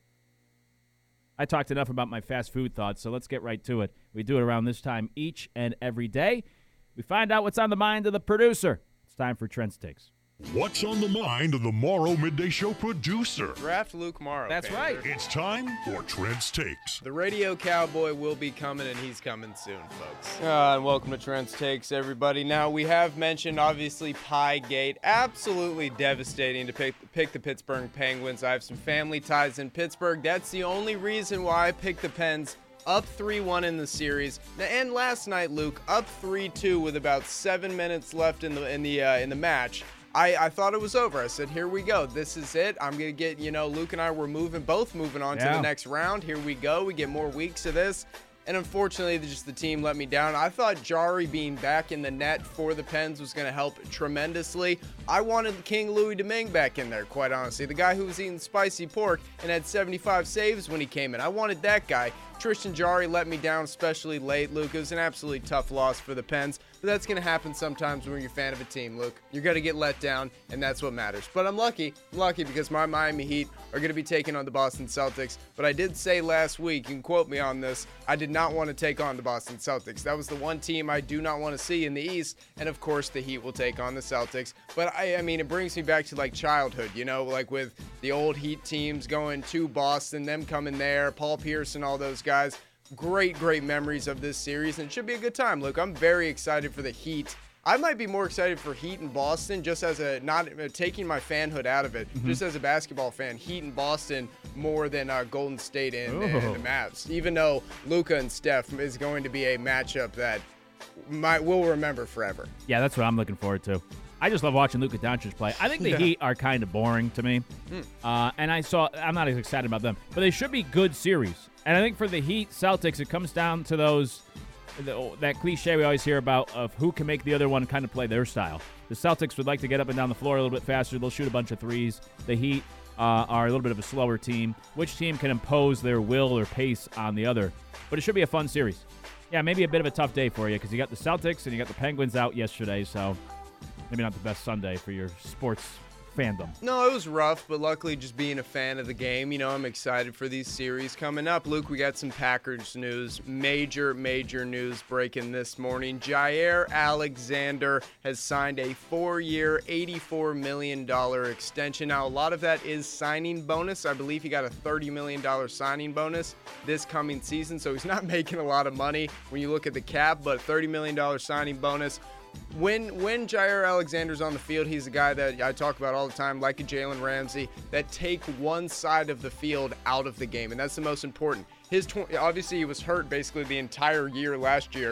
I talked enough about my fast food thoughts, so let's get right to it. We do it around this time each and every day. We find out what's on the mind of the producer. It's time for Trent's Takes. What's on the mind of the Morrow Midday Show producer? Draft Luke Morrow. That's Panther. right. It's time for Trent's Takes. The radio cowboy will be coming, and he's coming soon, folks. Uh, and welcome to Trent's Takes, everybody. Now, we have mentioned, obviously, Piegate. Absolutely devastating to pick, pick the Pittsburgh Penguins. I have some family ties in Pittsburgh. That's the only reason why I picked the Pens. Up three one in the series, and last night, Luke, up three two with about seven minutes left in the in the uh, in the match. I, I thought it was over. I said, here we go. This is it. I'm going to get, you know, Luke and I were moving, both moving on Yeah. to the next round. Here we go. We get more weeks of this. And unfortunately, just the team let me down. I thought Jari being back in the net for the Pens was going to help tremendously. I wanted King Louis Domingue back in there, quite honestly. The guy who was eating spicy pork and had seventy-five saves when he came in. I wanted that guy. Tristan Jari let me down, especially late, Luke. It was an absolutely tough loss for the Pens, but that's going to happen sometimes when you're a fan of a team, Luke. You're going to get let down, and that's what matters. But I'm lucky, I'm lucky because my Miami Heat are going to be taking on the Boston Celtics. But I did say last week, you can quote me on this, I did not want to take on the Boston Celtics. That was the one team I do not want to see in the East, and of course the Heat will take on the Celtics. But I, I mean, it brings me back to like childhood, you know, like with the old Heat teams going to Boston, them coming there, Paul Pierce and all those guys. Great, great memories of this series, and it should be a good time. Look, I'm very excited for the Heat. I might be more excited for Heat in Boston, just as a, not uh, taking my fanhood out of it, Mm-hmm. just as a basketball fan, Heat in Boston more than uh, Golden State and, and Ooh. the Mavs. Even though Luka and Steph is going to be a matchup that might we'll remember forever. Yeah, that's what I'm looking forward to. I just love watching Luka Doncic play. I think the Yeah. Heat are kind of boring to me. Uh, and I saw, I'm not as excited about them, but they should be good series. And I think for the Heat Celtics, it comes down to those, the, that cliche we always hear about of who can make the other one kind of play their style. The Celtics would like to get up and down the floor a little bit faster. They'll shoot a bunch of threes. The Heat uh, are a little bit of a slower team. Which team can impose their will or pace on the other? But it should be a fun series. Yeah, maybe a bit of a tough day for you because you got the Celtics and you got the Penguins out yesterday, so maybe not the best Sunday for your sports fandom. No, it was rough, but luckily just being a fan of the game, you know, I'm excited for these series coming up. Luke, we got some Packers news. Major, major news breaking this morning. Jair Alexander has signed a four-year, eighty-four million dollars extension. Now, a lot of that is signing bonus. I believe he got a thirty million dollars signing bonus this coming season, so he's not making a lot of money when you look at the cap, but thirty million dollars signing bonus. When when Jair Alexander's on the field, he's a guy that I talk about all the time, like a Jalen Ramsey, that take one side of the field out of the game, and that's the most important. His tw- obviously he was hurt basically the entire year last year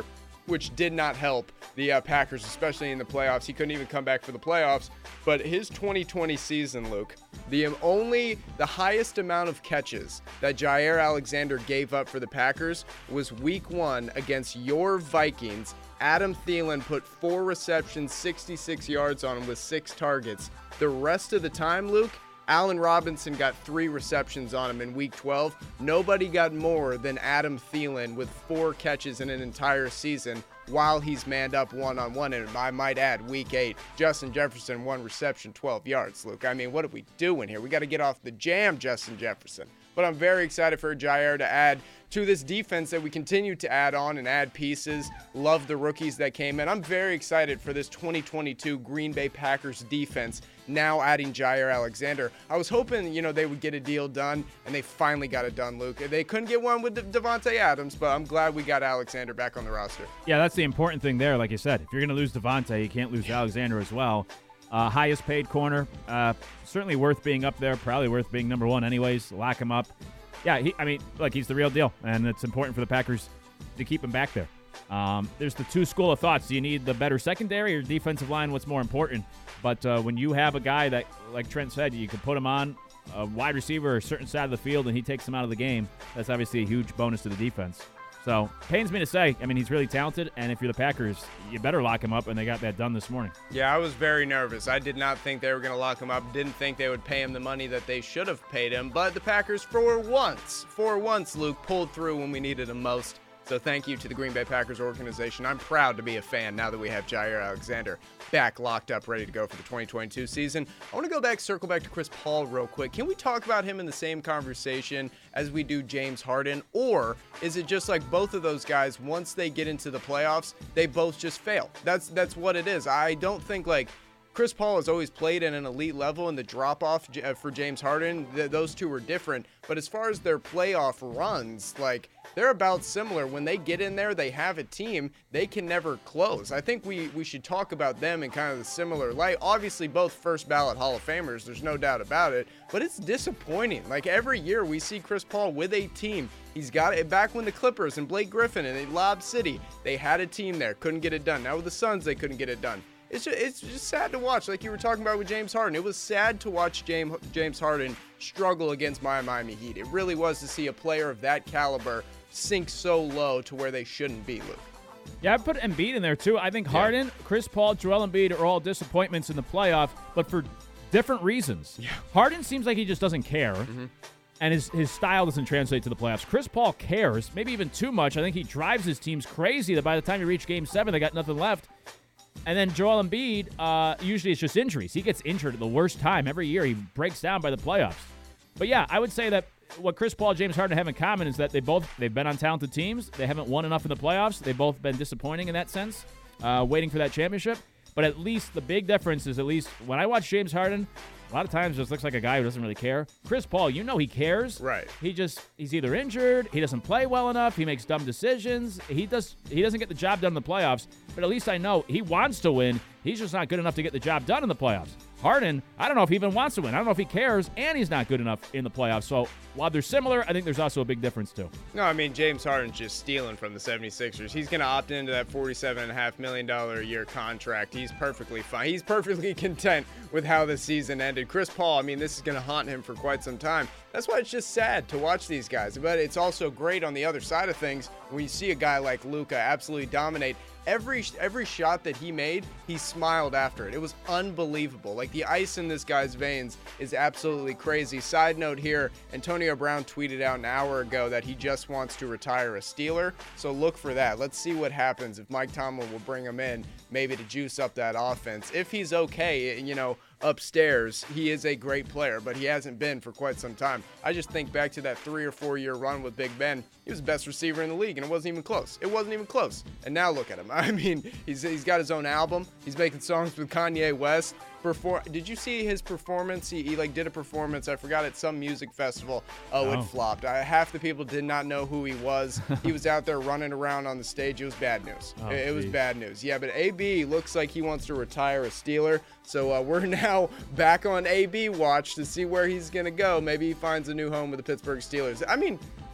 which did not help the uh, Packers, especially in the playoffs. He couldn't even come back for the playoffs. But his twenty twenty season, Luke, the only, the highest amount of catches that Jair Alexander gave up for the Packers was week one against your Vikings. Adam Thielen put four receptions, sixty-six yards on him with six targets. The rest of the time, Luke, Allen Robinson got three receptions on him in week twelve. Nobody got more than Adam Thielen with four catches in an entire season while he's manned up one-on-one. And I might add, week eight, Justin Jefferson, one reception, twelve yards, Luke. I mean, what are we doing here? We got to get off the jam, Justin Jefferson. But I'm very excited for Jair to add to this defense that we continue to add on and add pieces. Love the rookies that came in. I'm very excited for this twenty twenty-two Green Bay Packers defense, now adding Jair Alexander. I was hoping, you know, they would get a deal done, and they finally got it done, Luke. They couldn't get one with De- Devontae Adams, but I'm glad we got Alexander back on the roster. Yeah, that's the important thing there. Like you said, if you're going to lose Devontae, you can't lose Alexander as well. Uh, highest paid corner, uh, certainly worth being up there, probably worth being number one anyways. Lock him up. Yeah, he, I mean, look, he's the real deal, and it's important for the Packers to keep him back there. Um, there's the two school of thoughts. Do you need the better secondary or defensive line? What's more important? But uh, when you have a guy that, like Trent said, you can put him on a wide receiver or a certain side of the field and he takes him out of the game, that's obviously a huge bonus to the defense. So, pains me to say, I mean, he's really talented, and if you're the Packers, you better lock him up, and they got that done this morning. Yeah, I was very nervous. I did not think they were going to lock him up. Didn't think they would pay him the money that they should have paid him. But the Packers, for once, for once, Luke, pulled through when we needed him most. So thank you to the Green Bay Packers organization. I'm proud to be a fan now that we have Jair Alexander back, locked up, ready to go for the twenty twenty-two season. I want to go back, circle back to Chris Paul real quick. Can we talk about him in the same conversation as we do James Harden? Or is it just like both of those guys, once they get into the playoffs, they both just fail? That's that's what it is. I don't think like Chris Paul has always played at an elite level, and the drop-off for James Harden, th- those two are different. But as far as their playoff runs, like, they're about similar. When they get in there, they have a team. They can never close. I think we, we should talk about them in kind of the similar light. Obviously, both first-ballot Hall of Famers. There's no doubt about it. But it's disappointing. Like, every year we see Chris Paul with a team. He's got it back when the Clippers and Blake Griffin and Lob City, they had a team there. Couldn't get it done. Now with the Suns, they couldn't get it done. It's just, it's just sad to watch, like you were talking about with James Harden. It was sad to watch James, James Harden struggle against my Miami Heat. It really was to see a player of that caliber sink so low to where they shouldn't be, Luke. Yeah, I put Embiid in there, too. I think Harden, yeah. Chris Paul, Joel Embiid are all disappointments in the playoff, but for different reasons. Yeah. Harden seems like he just doesn't care, mm-hmm. and his, his style doesn't translate to the playoffs. Chris Paul cares, maybe even too much. I think he drives his teams crazy that by the time you reach Game seven, they got nothing left. And then Joel Embiid, uh, usually it's just injuries. He gets injured at the worst time. Every year he breaks down by the playoffs. But yeah, I would say that what Chris Paul and James Harden have in common is that they both, they've been on talented teams. They haven't won enough in the playoffs. They've both been disappointing in that sense, uh, waiting for that championship. But at least the big difference is at least when I watch James Harden, a lot of times it just looks like a guy who doesn't really care. Chris Paul, you know he cares. Right. He just, he's either injured, he doesn't play well enough, he makes dumb decisions. He does he doesn't get the job done in the playoffs, but at least I know he wants to win. He's just not good enough to get the job done in the playoffs. Harden, I don't know if he even wants to win. I don't know if he cares, and he's not good enough in the playoffs. So while they're similar, I think there's also a big difference too. No, I mean, James Harden's just stealing from the seventy-sixers. He's going to opt into that forty-seven point five million dollars a year contract. He's perfectly fine. He's perfectly content with how the season ended. Chris Paul, I mean, this is going to haunt him for quite some time. That's why it's just sad to watch these guys. But it's also great on the other side of things when you see a guy like Luka absolutely dominate. Every every shot that he made, he smiled after it. It was unbelievable. Like, the ice in this guy's veins is absolutely crazy. Side note here, Antonio Brown tweeted out an hour ago that he just wants to retire a Steeler. So look for that. Let's see what happens if Mike Tomlin will bring him in, maybe to juice up that offense. If he's okay, you know, upstairs, he is a great player, but he hasn't been for quite some time. I just think back to that three or four year run with Big Ben. He was the best receiver in the league, and it wasn't even close. It wasn't even close. And now look at him. I mean, he's he's got his own album. He's making songs with Kanye West. Perform- Did you see his performance? He, he like did a performance. I forgot at some music festival. Oh, oh. It flopped. I, half the people did not know who he was. He was out there running around on the stage. It was bad news. Oh, it, it was bad news. Yeah, but A B looks like he wants to retire a Steeler. So uh, we're now back on A B watch to see where he's going to go. Maybe he finds a new home with the Pittsburgh Steelers. I mean,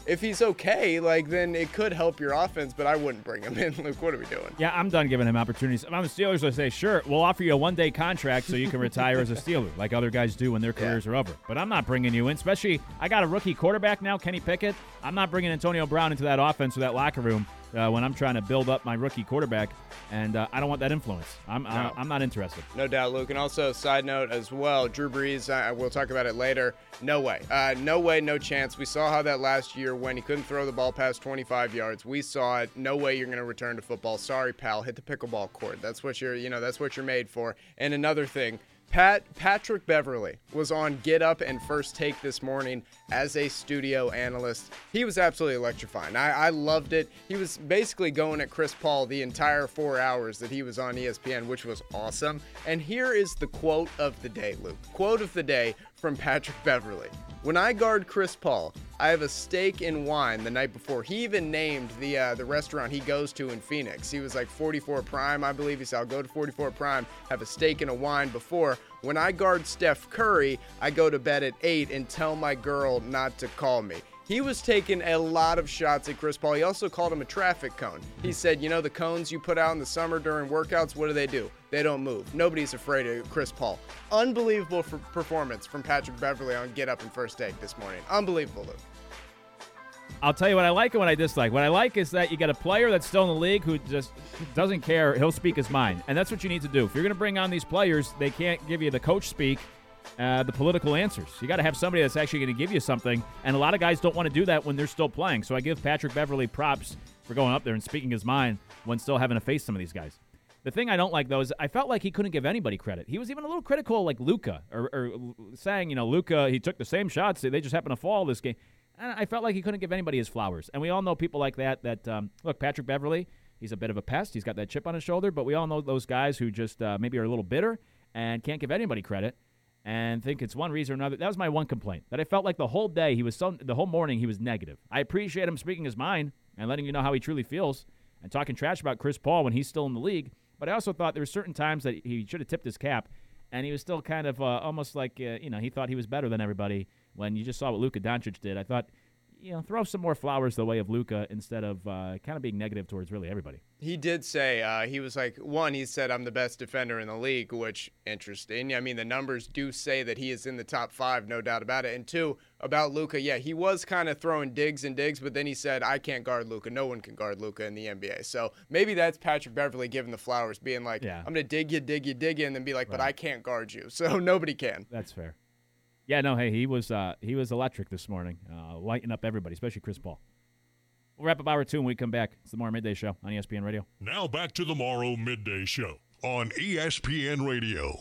if he's okay, like then it could help your offense, but I wouldn't bring him in. Luke, what are we doing? Yeah, I'm done giving him opportunities. If I'm the Steelers, I say, sure, we'll offer you a one-day contract so you can retire as a Steeler, like other guys do when their careers yeah. are over. But I'm not bringing you in, especially I got a rookie quarterback now, Kenny Pickett. I'm not bringing Antonio Brown into that offense or that locker room uh, when I'm trying to build up my rookie quarterback, and uh, I don't want that influence. I'm no. I, I'm not interested. No doubt, Luke. And also, side note as well, Drew Brees, uh, we'll talk about it later. No way. Uh, no way, no chance. We saw how that last year when he couldn't throw the ball past twenty-five yards. We saw it. No way you're going to return to football. Sorry, pal. Hit the pickleball court. That's what you're, you know, that's what you're made for. And another thing, Pat Patrick Beverley was on Get Up and First Take this morning as a studio analyst. He was absolutely electrifying. I, I loved it. He was basically going at Chris Paul the entire four hours that he was on E S P N, which was awesome. And here is the quote of the day, Luke. Quote of the day from Patrick Beverley. When I guard Chris Paul, I have a steak and wine the night before. He even named the uh, the restaurant he goes to in Phoenix. He was like forty-four Prime, I believe. He said, I'll go to forty-four Prime, have a steak and a wine before. When I guard Steph Curry, I go to bed at eight and tell my girl not to call me. He was taking a lot of shots at Chris Paul. He also called him a traffic cone. He said, you know, the cones you put out in the summer during workouts, what do they do? They don't move. Nobody's afraid of Chris Paul. Unbelievable for performance from Patrick Beverley on Get Up and First Take this morning. Unbelievable, Luke. I'll tell you what I like and what I dislike. What I like is that you got a player that's still in the league who just doesn't care. He'll speak his mind. And that's what you need to do. If you're going to bring on these players, they can't give you the coach speak. Uh, the political answers. You got to have somebody that's actually going to give you something, and a lot of guys don't want to do that when they're still playing. So I give Patrick Beverley props for going up there and speaking his mind when still having to face some of these guys. The thing I don't like, though, is I felt like he couldn't give anybody credit. He was even a little critical, like Luka, or, or saying, you know, Luka, he took the same shots. They just happened to fall this game. And I felt like he couldn't give anybody his flowers. And we all know people like that, that, um, look, Patrick Beverley, he's a bit of a pest. He's got that chip on his shoulder, but we all know those guys who just uh, maybe are a little bitter and can't give anybody credit. And think it's one reason or another. That was my one complaint. That I felt like the whole day, he was so, the whole morning, he was negative. I appreciate him speaking his mind and letting you know how he truly feels and talking trash about Chris Paul when he's still in the league. But I also thought there were certain times that he should have tipped his cap, and he was still kind of uh, almost like, uh, you know, he thought he was better than everybody when you just saw what Luka Doncic did. I thought, you know, throw some more flowers the way of Luka instead of uh, kind of being negative towards really everybody. He did say, uh, he was like, one, he said, I'm the best defender in the league, which, interesting. I mean, the numbers do say that he is in the top five, no doubt about it. And two, about Luka, yeah, he was kind of throwing digs and digs, but then he said, I can't guard Luka. No one can guard Luka in the N B A. So maybe that's Patrick Beverley giving the flowers, being like, yeah. I'm going to dig you, dig you, dig you, and then be like, right. But I can't guard you. So nobody can. That's fair. Yeah, no, hey, he was uh, he was electric this morning, uh, lighting up everybody, especially Chris Paul. We'll wrap up hour two when we come back. It's the Morrow Midday Show on E S P N Radio. Now back to the Morrow Midday Show on E S P N Radio.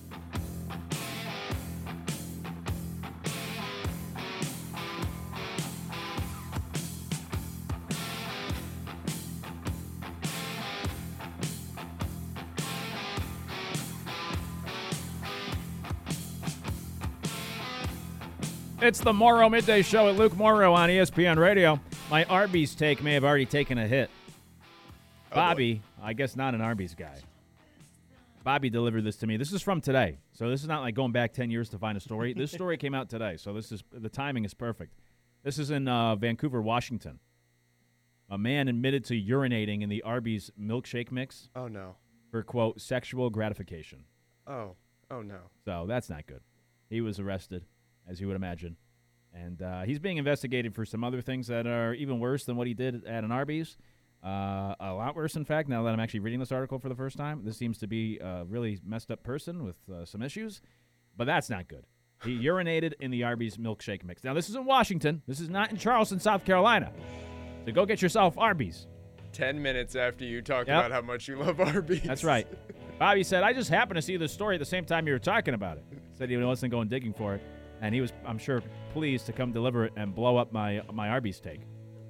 It's the Morrow Midday Show with Luke Morrow on E S P N Radio. My Arby's take may have already taken a hit. Oh, Bobby, boy. I guess not an Arby's guy. Bobby delivered this to me. This is from today, so this is not like going back ten years to find a story. This story came out today, so this is the timing is perfect. This is in uh, Vancouver, Washington. A man admitted to urinating in the Arby's milkshake mix. Oh, no. For, quote, sexual gratification. Oh, oh, no. So that's not good. He was arrested, as you would imagine. And uh, he's being investigated for some other things that are even worse than what he did at an Arby's. Uh, a lot worse, in fact, now that I'm actually reading this article for the first time. This seems to be a really messed up person with uh, some issues. But that's not good. He urinated in the Arby's milkshake mix. Now, this is in Washington. This is not in Charleston, South Carolina. So go get yourself Arby's. Ten minutes after you talk yep. about how much you love Arby's. That's right. Bobby said, I just happened to see this story at the same time you were talking about it. Said he wasn't going digging for it. And he was, I'm sure, pleased to come deliver it and blow up my my Arby's take.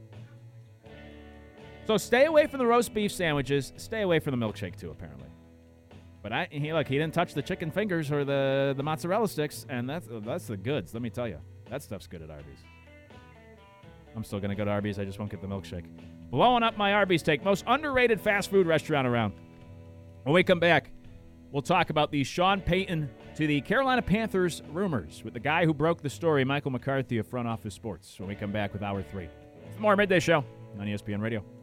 So stay away from the roast beef sandwiches. Stay away from the milkshake, too, apparently. But I, he, look, he didn't touch the chicken fingers or the, the mozzarella sticks, and that's that's the goods, let me tell you. That stuff's good at Arby's. I'm still going to go to Arby's. I just won't get the milkshake. Blowing up my Arby's take. Most underrated fast food restaurant around. When we come back, we'll talk about the Sean Payton to the Carolina Panthers rumors with the guy who broke the story, Michael McCarthy of Front Office Sports, when we come back with Hour three. More Midday Show on E S P N Radio.